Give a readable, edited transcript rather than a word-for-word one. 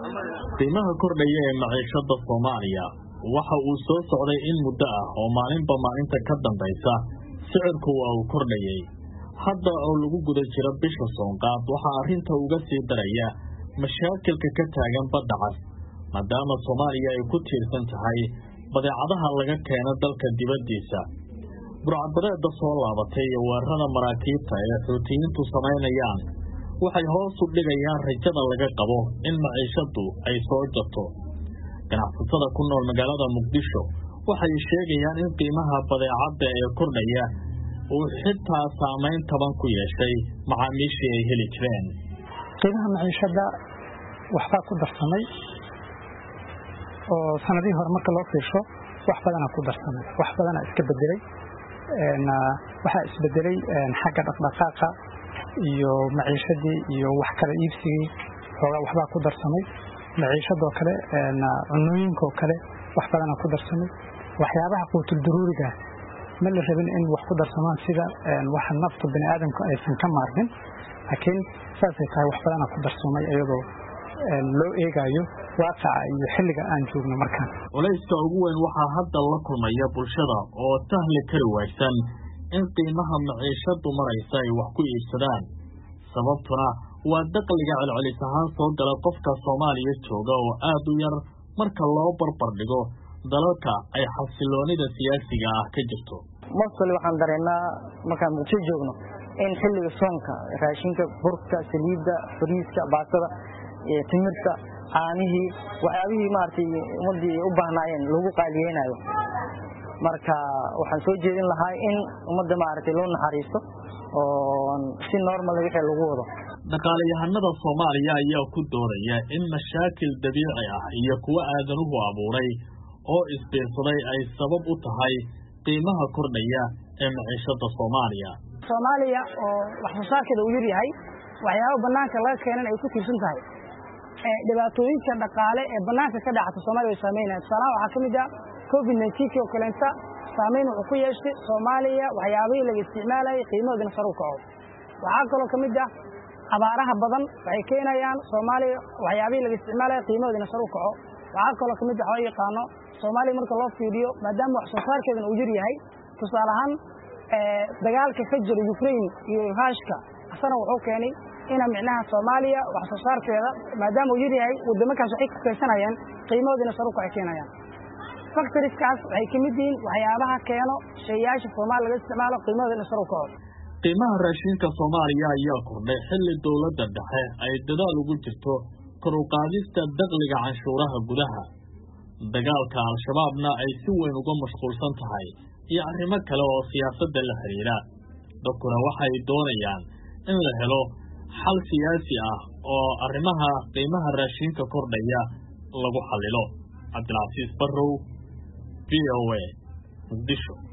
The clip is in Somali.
qiimaha kordhaya ee maciishada Soomaaliya waxa uu soo socday in muddo ah oo maalinba maalinta ka dambaysa sicirku waa uu kordhayay hadda oo lagu guda jiro bisha Soonqaad waxa arrinta uga sii daraya mashaakilka ka taagan badda cas maadaama Soomaaliya ay ku tiirsan tahay badeecadaha laga keeno dalka dibaddiisa burcadbadeeda soo laabatay iyo weerarada maraakiibta ee Xuutiyiintu sameynayaan waxay hoos u dhigayaan rajada laga qabo in maciishadu ay soo jabto ganacsatada ku nool magaalada Muqdisho waxay sheegayaan in qiimaha badeecada ee kordhaya uu xitaa saameyn taban ku yeeshay macaamiishii ay heli jireen qiimaha maciishada waxba ku darsamay oo sanadii hore marka loo fiirsho wax badan ku darsamay wax badan iska bedelay waxa isbedelay xagga dhaqdhaqaaqa iyo maciishadii iyo wax kala iibsigii waxba ku darsamay maciishado kale cunooyinka kale wax badan ku darsamay waxyaabaha quutul daruuriga ma la rabin in wax ku darsamaan sida wax nafta bini aadamka aysan ka maarmin laakiin saasay tahay wax badan ku darsamay iyadoo loo eegayo waaqica iyo xilliga aan joogno markaan culayska ugu weyn waxa hadda la kulmaya bulshada oo sahli kari waysan in qiimaha maciishadu maraysa ay wax ku iibsadaan sababtuna waa dakhliga celcelis ahaan soo gala qofka Soomaaliya jooga oo aad u yar marka loo barbar dhigo dalalka ay xasiloonida siyaasiga ah ka jirto mas'al waxaan dareennaa markaan Muqdisho joogno in xilliga soonka raashinka burka saliidda fariiska baastada timirta caanihii waxyaabihii maartay ummadii u baahnaayeen lagu qaaliyeenayo marka waxaan soo jeedin lahaa in ummadda maartay loo naxariisto oo si normal wixii lagu wado dhaqaalayahanada Soomaaliya ayaa ku doodaya in mashaakil dabiici ah iyo kuwa aadanuhu abuuray oo isbiirsaday ay sabab u tahay qiimaha kordhaya ee maciishada Soomaaliya oo wax soo saarkeeda uu yar yahay waxyaabo banaanka laga keenay ay ku tiirsan tahay dhibaatooyinka dhaqaale ee banaanka ka dhacay Soomaaliya saameynaya salaam waxa kamid ah COVID-19 oo kaleenta saameyn uu ku yeeshay Soomaaliya waxyaabihii laga isticmaalay qiimahoodana sare u kaco waxa kaloo kamid ah abaaraha badan waxay keenayaan Soomaaliya waxyaabihii laga isticmaalay qiimahoodana sare u kaco waxa kaloo kamid ah oo yaqaano Soomaaliya marka loo fiiriyo maadaama wax soo saarkeeda uu yar yahay tusaale ahaan dagaalka ka jira Ukraine iyo Ruushka asana wuxuu keenay ina micnaha Soomaaliya wax soo saarkeeda maadaama uu yar yahay wadamadaas waxay ka kaysanayaan qiimahoodana sare u keenayaan factories-kaas waxay kamid yihiin waxyaabaha keeno shayyaasha Soomaaliya laga isticmaalo qiimahoodana sare u kaco qiimaha raashinka Soomaaliya ayaa kordhay xilli dawladda dhexe ay dadaal ugu jirto kor u qaadista dakhliga canshuuraha gudaha dagaalka al-shabaabna ay si weyn uga mashquulsan tahay iyo arrimo kale oo siyaasadda la xiriira dadkuna waxay doonayaan in la helo xal siyaasi ah oo arrimaha qiimaha raashinka kordhaya lagu xalilo Cabdilcasiis Barrow VOA Muqdisho